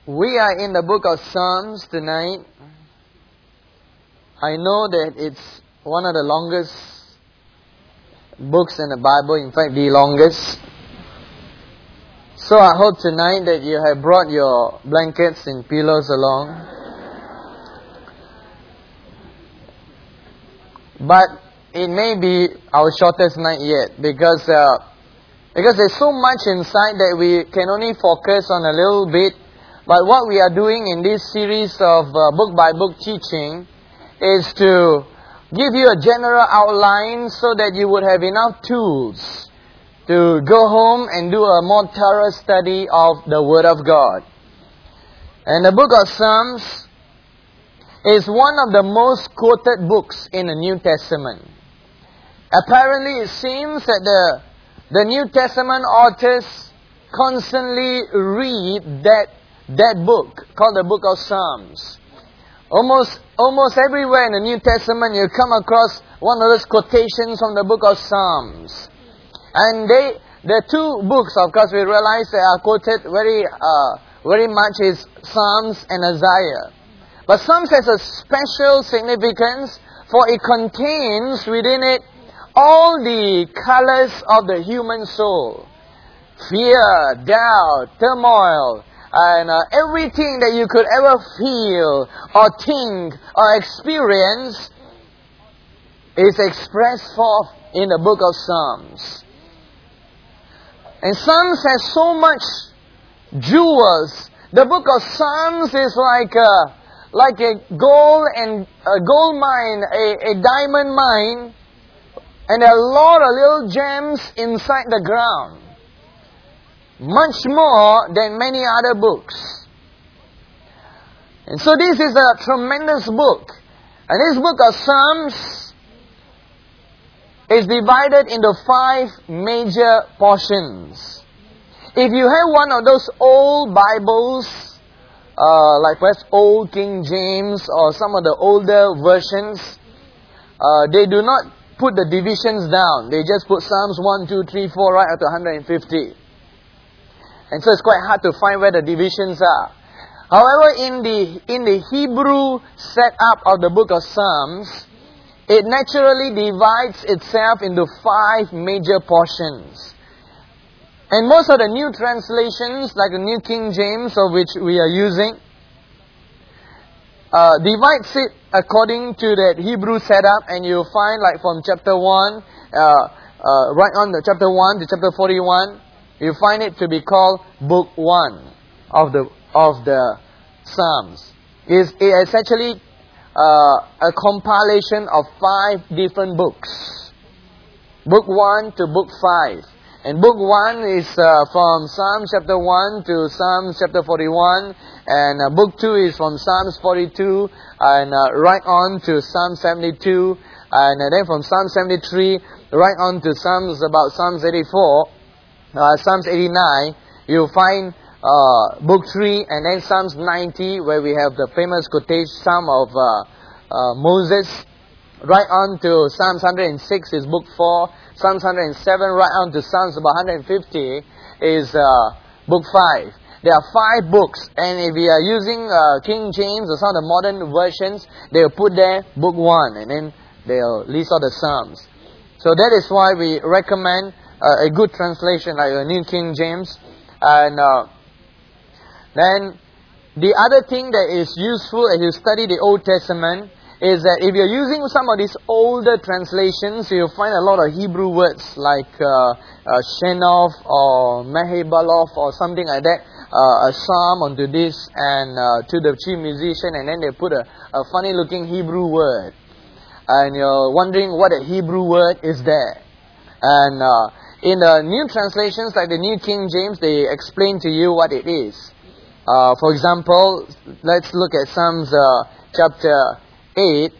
We are in the book of Psalms tonight. I know that it's one of the longest books in the Bible, in fact the longest. So I hope tonight that you have brought your blankets and pillows along. But it may be our shortest night yet because there's so much inside that we can only focus on a little bit. But what we are doing in this series of book-by-book teaching is to give you a general outline so that you would have enough tools to go home and do a more thorough study of the Word of God. And the book of Psalms is one of the most quoted books in the New Testament. Apparently, it seems that the New Testament authors constantly read that book called the book of Psalms. Almost everywhere in the New Testament you come across one of those quotations from the book of Psalms. And the two books, of course, we realize they are quoted very much is Psalms and Isaiah. But Psalms has a special significance, for it contains within it all the colors of the human soul. Fear, doubt, turmoil, and everything that you could ever feel or think or experience is expressed forth in the book of Psalms. And Psalms has so much jewels. The book of Psalms is like a gold mine, a diamond mine, and there are a lot of little gems inside the ground. Much more than many other books. And so this is a tremendous book. And this book of Psalms is divided into 5 major portions. If you have one of those old Bibles, like perhaps Old King James or some of the older versions, they do not put the divisions down. They just put Psalms 1, 2, 3, 4 right up to 150. And so it's quite hard to find where the divisions are. However, in the Hebrew setup of the book of Psalms, it naturally divides itself into 5 major portions. And most of the new translations, like the New King James, of which we are using, divides it according to that Hebrew setup. And you'll find, like from chapter 1, right on the chapter 1 to chapter 41, you find it to be called Book 1 of the Psalms. It's actually a compilation of 5 different books. Book 1 to Book 5. And Book 1 is from Psalms chapter 1 to Psalms chapter 41. And Book 2 is from Psalms 42 and right on to Psalm 72. And then from Psalm 73 right on to Psalms 84. Psalms 89, you'll find Book 3 and then Psalms 90, where we have the famous quotation Psalm of Moses. Right on to Psalms 106 is Book 4. Psalms 107 right on to Psalms about 150 is Book 5. There are 5 books, and if we are using King James or some of the modern versions, they'll put there Book 1 and then they'll list all the Psalms. So that is why we recommend a good translation like the New King James. And then the other thing that is useful as you study the Old Testament is that if you're using some of these older translations, you'll find a lot of Hebrew words like Shenoth or Mehebaloth or something like that, a psalm onto this and to the chief musician, and then they put a funny looking Hebrew word. And you're wondering what a Hebrew word is there. And in the new translations, like the New King James, they explain to you what it is. For example, let's look at Psalms chapter 8.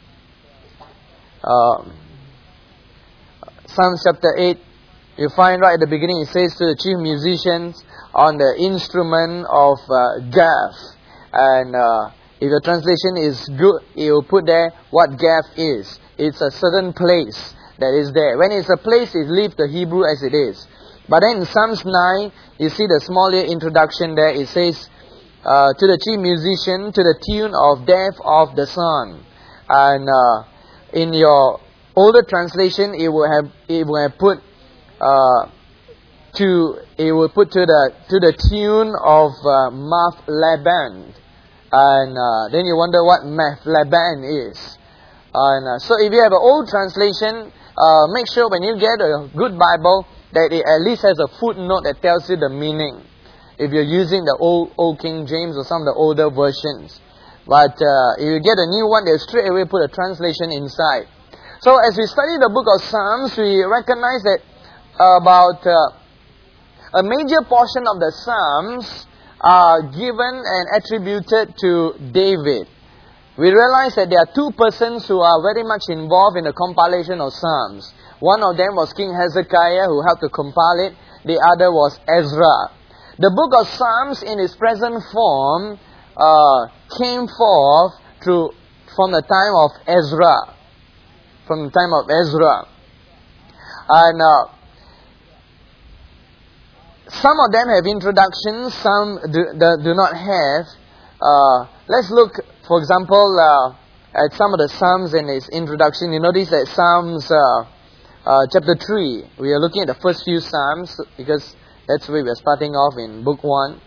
Psalms chapter 8, you find right at the beginning, it says to the chief musicians on the instrument of Gath. And if your translation is good, it will put there what Gath is. It's a certain place that is there. When it's a place, it leaves the Hebrew as it is. But then in Psalms 9, you see the small introduction there. It says, to the chief musician to the tune of Death of the Son. And in your older translation, it will have put to the tune of Math-Laban. And then you wonder what Math-Laban is. And so if you have an old translation, make sure when you get a good Bible that it at least has a footnote that tells you the meaning. If you're using the old King James or some of the older versions. But if you get a new one, they'll straight away put a translation inside. So as we study the book of Psalms, we recognize that about a major portion of the Psalms are given and attributed to David. We realize that there are two persons who are very much involved in the compilation of Psalms. One of them was King Hezekiah, who helped to compile it. The other was Ezra. The book of Psalms in its present form came forth from the time of Ezra. From the time of Ezra. And some of them have introductions, some do not have. Let's look, for example, at some of the Psalms in its introduction. You notice that Psalms chapter 3, we are looking at the first few Psalms because that's where we are starting off in book 1.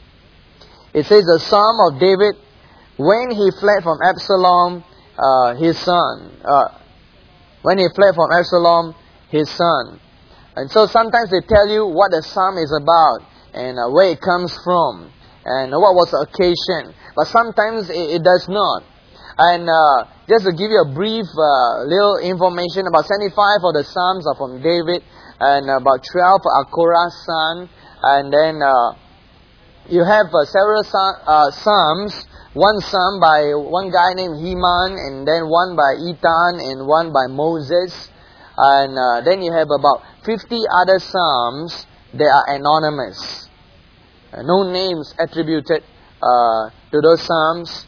It says, the Psalm of David when he fled from Absalom, his son. When he fled from Absalom, his son. And so sometimes they tell you what the Psalm is about and where it comes from and what was the occasion. But sometimes it does not. And just to give you a brief little information, about 75 of the Psalms are from David and about 12 are Korah's son. And then you have several Psalms. One Psalm by one guy named Heman, and then one by Ethan, and one by Moses. And then you have about 50 other Psalms that are anonymous. No names attributed to those Psalms.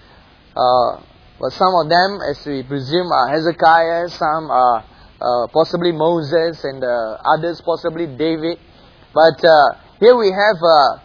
But some of them, as we presume, are Hezekiah, some are possibly Moses, and others possibly David. But here we have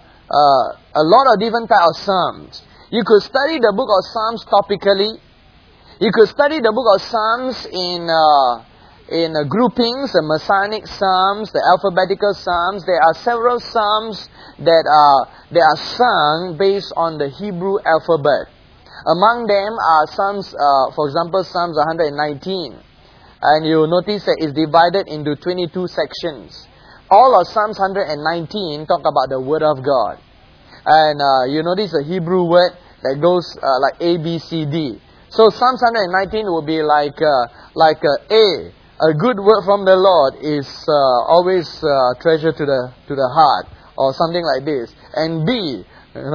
a lot of different types of Psalms. You could study the book of Psalms topically. You could study the book of Psalms in groupings, the Messianic Psalms, the alphabetical Psalms. There are several Psalms that are sung based on the Hebrew alphabet. Among them are Psalms, for example, Psalms 119. And you notice that it's divided into 22 sections. All of Psalms 119 talk about the Word of God. And you notice the Hebrew word that goes like A, B, C, D. So Psalms 119 will be like A. A good word from the Lord is always treasure to the heart, or something like this. And B,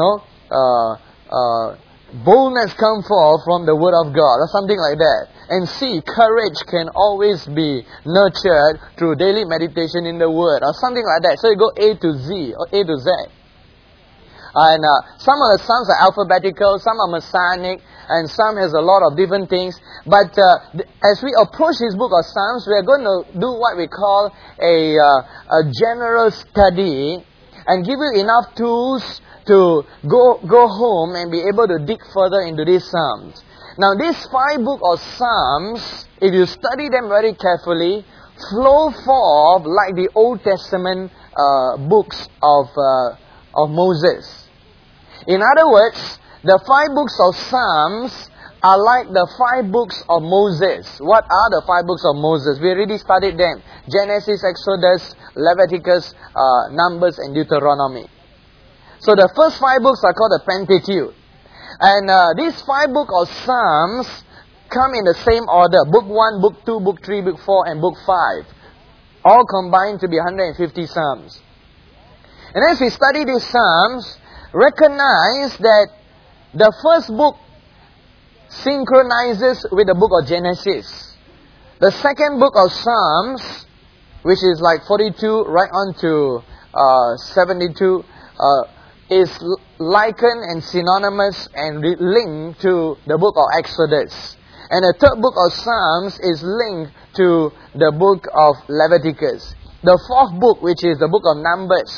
boldness come forth from the Word of God, or something like that. And C, courage can always be nurtured through daily meditation in the Word, or something like that. So you go A to Z, or A to Z. And some of the Psalms are alphabetical, some are Messianic, and some has a lot of different things. But as we approach this book of Psalms, we are going to do what we call a general study and give you enough tools to go home and be able to dig further into these Psalms. Now, these 5 books of Psalms, if you study them very carefully, flow forth like the Old Testament books of Moses. In other words, the 5 books of Psalms are like the 5 books of Moses. What are the 5 books of Moses? We already studied them. Genesis, Exodus, Leviticus, Numbers, and Deuteronomy. So the first 5 books are called the Pentateuch. And these 5 books of Psalms come in the same order. Book 1, Book 2, Book 3, Book 4, and Book 5. All combined to be 150 Psalms. And as we study these Psalms, recognize that the first book synchronizes with the book of Genesis. The second book of Psalms, which is like 42 right on to 72, is likened and synonymous and linked to the book of Exodus. And the third book of Psalms is linked to the book of Leviticus. The fourth book, which is the book of Numbers,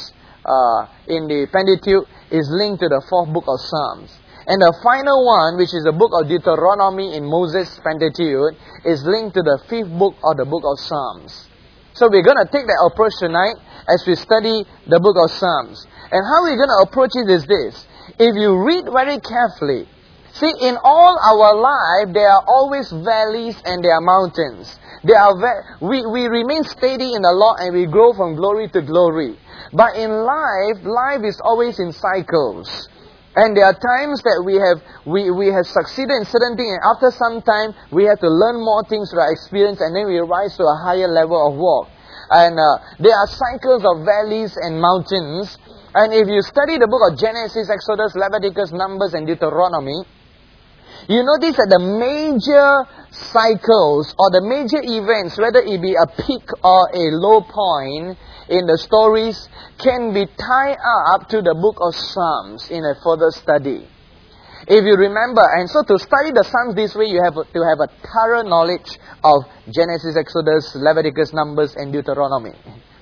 in the Pentateuch is linked to the 4th book of Psalms. And the final one, which is the book of Deuteronomy in Moses' Pentateuch, is linked to the 5th book of the book of Psalms. So we're going to take that approach tonight as we study the book of Psalms. And how we're going to approach it is this. If you read very carefully, see, in all our life, there are always valleys and there are mountains. We remain steady in the Lord and we grow from glory to glory. But in life is always in cycles. And there are times that we have succeeded in certain things, and after some time we have to learn more things through our experience, and then we rise to a higher level of walk. And there are cycles of valleys and mountains. And if you study the book of Genesis, Exodus, Leviticus, Numbers, and Deuteronomy, you notice that the major cycles or the major events, whether it be a peak or a low point in the stories, can be tied up to the book of Psalms in a further study. If you remember, and so to study the Psalms this way, you have to have a thorough knowledge of Genesis, Exodus, Leviticus, Numbers, and Deuteronomy.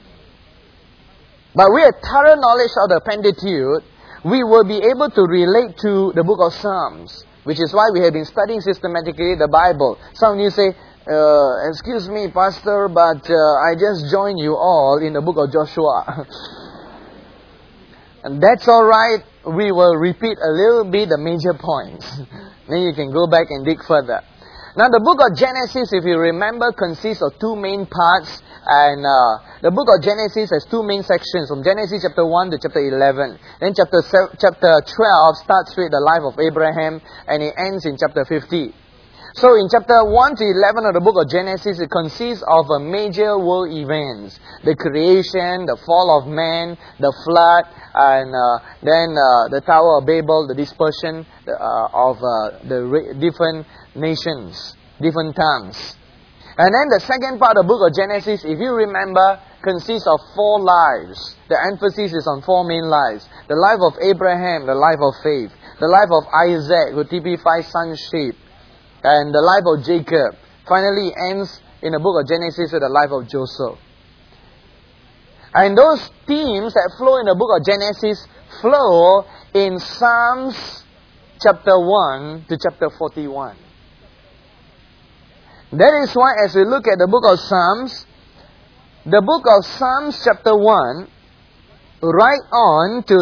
But with a thorough knowledge of the Pentateuch, we will be able to relate to the book of Psalms, which is why we have been studying systematically the Bible. Some of you say, excuse me, Pastor, but I just joined you all in the book of Joshua. And that's alright. We will repeat a little bit the major points. Then you can go back and dig further. Now the book of Genesis, if you remember, consists of 2 main parts. And the book of Genesis has 2 main sections, from Genesis chapter 1 to chapter 11. Then chapter 12 starts with the life of Abraham, and it ends in chapter 50. So in chapter 1 to 11 of the book of Genesis, it consists of major world events. The creation, the fall of man, the flood, and then the Tower of Babel, the dispersion of the different nations, different tongues. And then the second part of the book of Genesis, if you remember, consists of 4 lives. The emphasis is on 4 main lives. The life of Abraham, the life of faith. The life of Isaac, who typifies sonship. And the life of Jacob. Finally ends in the book of Genesis with the life of Joseph. And those themes that flow in the book of Genesis flow in Psalms chapter 1 to chapter 41. That is why as we look at the book of Psalms chapter 1, right on to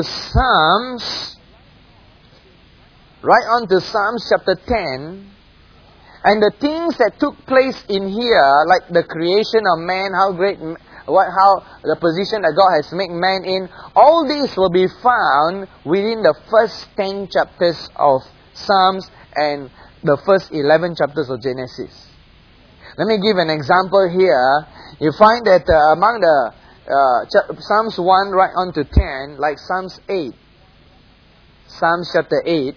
Psalms chapter 10, and the things that took place in here, like the creation of man, how the position that God has made man in, all these will be found within the first 10 chapters of Psalms and the first 11 chapters of Genesis. Let me give an example here. You find that among the Psalms 1 right on to 10, like Psalms 8, Psalms chapter 8,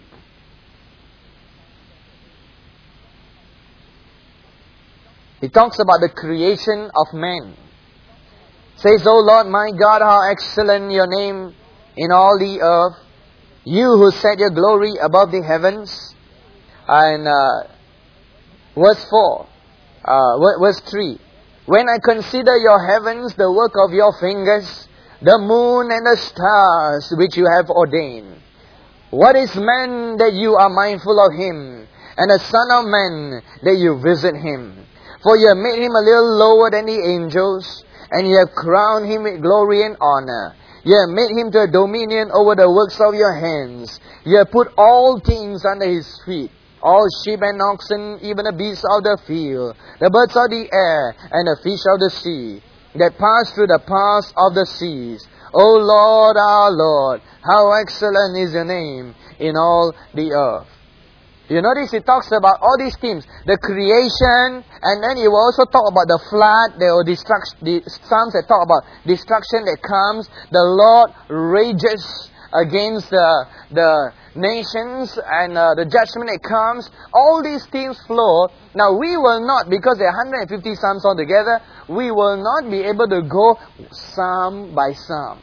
it talks about the creation of man. It says, O Lord my God, how excellent your name in all the earth. You who set your glory above the heavens. And verse 4. Verse 3. When I consider your heavens, the work of your fingers, the moon and the stars which you have ordained. What is man that you are mindful of him, and the son of man that you visit him? For you have made him a little lower than the angels, and you have crowned him with glory and honor. You have made him to a dominion over the works of your hands. You have put all things under his feet. All sheep and oxen, even the beasts of the field, the birds of the air, and the fish of the sea, that pass through the paths of the seas. O Lord, our Lord, how excellent is your name in all the earth. You notice it talks about all these themes. The creation, and then it will also talk about the flood, the Psalms that talk about destruction that comes. The Lord rages against the nations and the judgment that comes. All these themes flow. Now we will not, because there are 150 Psalms altogether, we will not be able to go Psalm by Psalm.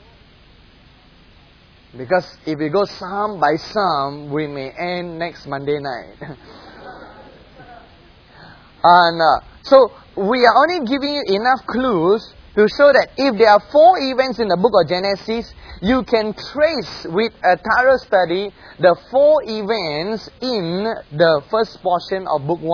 Because if we go Psalm by Psalm, we may end next Monday night. And so we are only giving you enough clues to show that if there are 4 events in the book of Genesis, you can trace with a thorough study the 4 events in the first portion of book 1.